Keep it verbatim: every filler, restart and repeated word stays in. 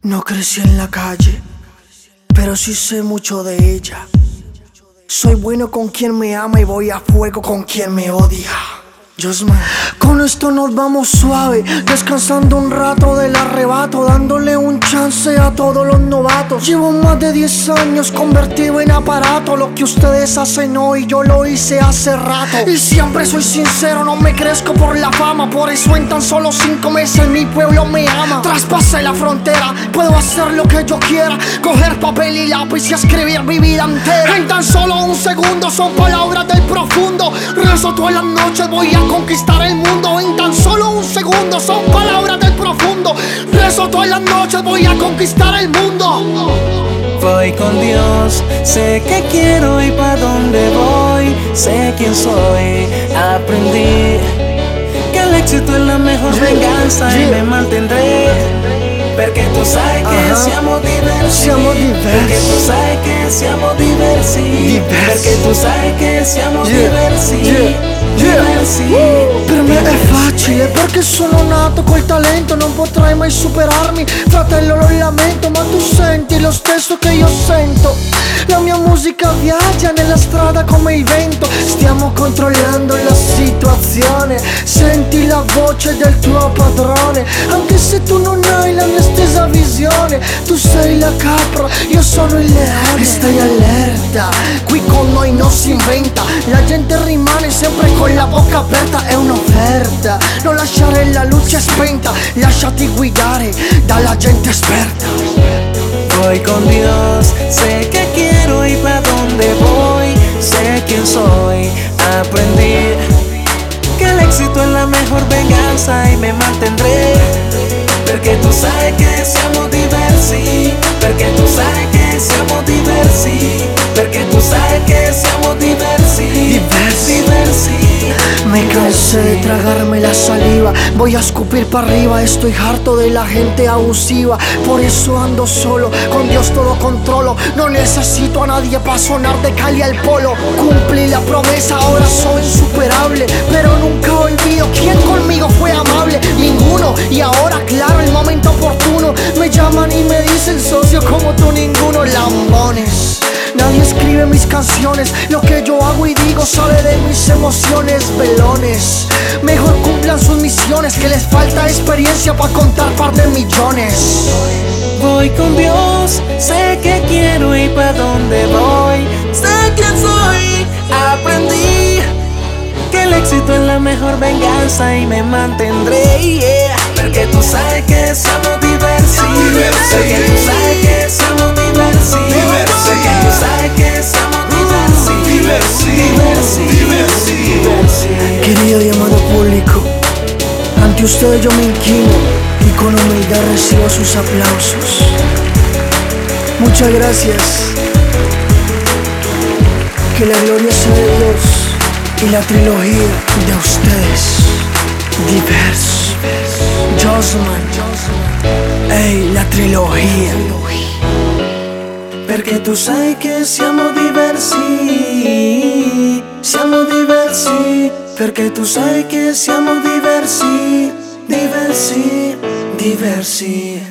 No crecí en la calle, pero sí sé mucho de ella. Soy bueno con quien me ama y voy a fuego con quien me odia. Josman. Con esto nos vamos suave, descansando un rato del arrebato, dándole un chance a todos los novatos. Llevo más de diez años convertido en aparato. Lo que ustedes hacen hoy yo lo hice hace rato. Y siempre soy sincero, no me crezco por la fama. Por eso en tan solo cinco meses mi pueblo me ama. Traspasé la frontera, puedo hacer lo que yo quiera, coger papel y lápiz y escribir mi vida entera. En tan solo un segundo son palabras del profundo. Rezo todas las noches, voy a conquistar el mundo. En tan solo un segundo son palabras del profundo. Rezo todas las noches, voy a conquistar el mundo. Voy con Dios, sé que quiero y pa' dónde voy, sé quién soy. Aprendí que el éxito es la mejor yeah, venganza yeah. Y me mantendré, perché tu sai che uh-huh. siamo diversi, siamo diversi. Perché tu sai che siamo diversi, diversi. Perché tu sai che siamo yeah. diversi, yeah. diversi. Uh, per me è facile perché sono nato col talento. Non potrai mai superarmi, fratello, lo lamento. Ma tu senti lo stesso che io sento. La mia musica viaggia nella strada come il vento. Stiamo controllando la situazione. Senti la voce del tuo padrone. Anche se tu non hai la mia stessa visione. Tu sei la capra, io sono il leone. E stai allerta, qui con noi non si inventa. La gente rimane sempre con la bocca aperta, è un'offerta. Non lasciare la luce spenta, lasciati guidare dalla gente esperta. Voy con Dios, sé que quiero y pa' dónde voy, sé quién soy. Aprendí que el éxito es la mejor venganza y me mantendré, perché tu sai che siamo diversi, perché tu sai che siamo diversi, perché tu sai che siamo diversi, diversi. diversi. Me cansé de tragarme la saliva, voy a escupir para arriba. Estoy harto de la gente abusiva, por eso ando solo, con Dios todo controlo. No necesito a nadie para sonar de Cali al Polo. Cumplí la promesa, ahora soy insuperable, pero nunca olvido quién conmigo fue amable. Ninguno, y ahora claro el momento oportuno. Me llaman y me dicen socio como tú ninguno. Lambones, nadie escribe mis canciones. Lo que yo hago y digo sale de mis emociones. Velones, mejor cumplan sus misiones, que les falta experiencia para contar par de millones. Voy con Dios, sé que quiero y pa' dónde voy, sé quién soy. Aprendí que el éxito es la mejor venganza y me mantendré, yeah. Perché tu sai che siamo diversi, diversi. Perché tu sai che siamo diversi, diversi. Perché tu sai che siamo diversi, diversi, diversi, diversi, diversi. Querido y amado público, ante ustedes yo me inclino y con humildad recibo sus aplausos. Muchas gracias. Que la gloria sea de Dios y la trilogía de ustedes. Diverso, Josman, ey, la trilogía. Perché tu sai che siamo diversi, siamo diversi. Perché tu sai che siamo diversi, diversi, diversi.